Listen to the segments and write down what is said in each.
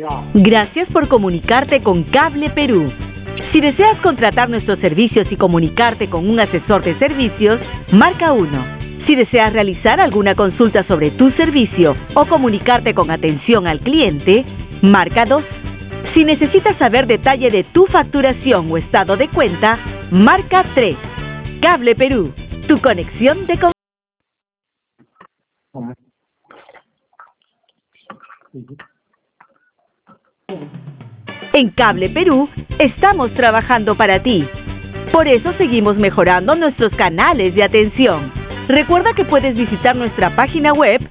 Gracias por comunicarte con Cable Perú. Si deseas contratar nuestros servicios y comunicarte con un asesor de servicios, marca 1. Si deseas realizar alguna consulta sobre tu servicio o comunicarte con atención al cliente, marca 2. Si necesitas saber detalle de tu facturación o estado de cuenta, marca 3. Cable Perú, tu conexión de confianza. En Cable Perú estamos trabajando para ti. Por eso seguimos mejorando nuestros canales de atención. Recuerda que puedes visitar nuestra página web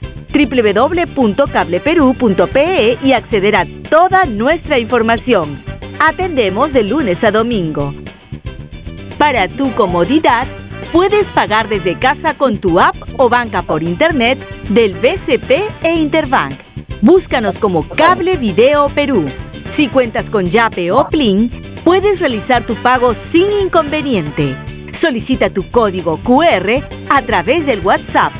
www.cableperu.pe y acceder a toda nuestra información. Atendemos de lunes a domingo. Para tu comodidad, puedes pagar desde casa con tu app o banca por internet del BCP e Interbank. Búscanos como Cable Video Perú. Si cuentas con Yape o Plin, puedes realizar tu pago sin inconveniente. Solicita tu código QR a través del WhatsApp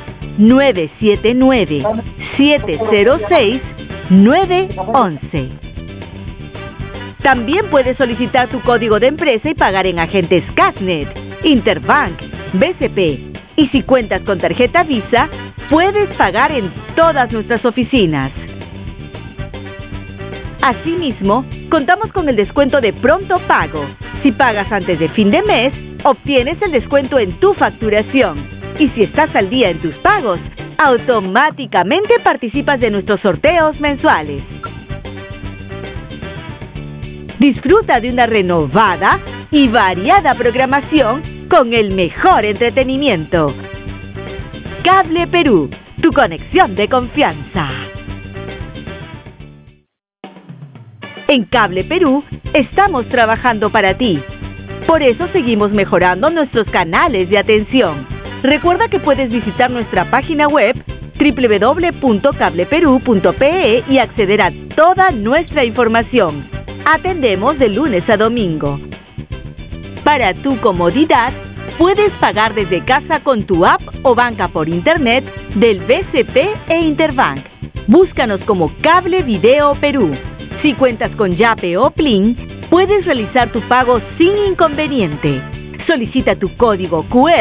979-706-911. También puedes solicitar tu código de empresa y pagar en agentes Casnet, Interbank, BCP. Y si cuentas con tarjeta Visa, puedes pagar en todas nuestras oficinas. Asimismo, contamos con el descuento de pronto pago. Si pagas antes de fin de mes, obtienes el descuento en tu facturación. Y si estás al día en tus pagos, automáticamente participas de nuestros sorteos mensuales. Disfruta de una renovada y variada programación con el mejor entretenimiento. Cable Perú, tu conexión de confianza. En Cable Perú estamos trabajando para ti. Por eso seguimos mejorando nuestros canales de atención. Recuerda que puedes visitar nuestra página web www.cableperu.pe y acceder a toda nuestra información. Atendemos de lunes a domingo. Para tu comodidad, puedes pagar desde casa con tu app o banca por internet del BCP e Interbank. Búscanos como Cable Video Perú. Si cuentas con Yape o Plin, puedes realizar tu pago sin inconveniente. Solicita tu código QR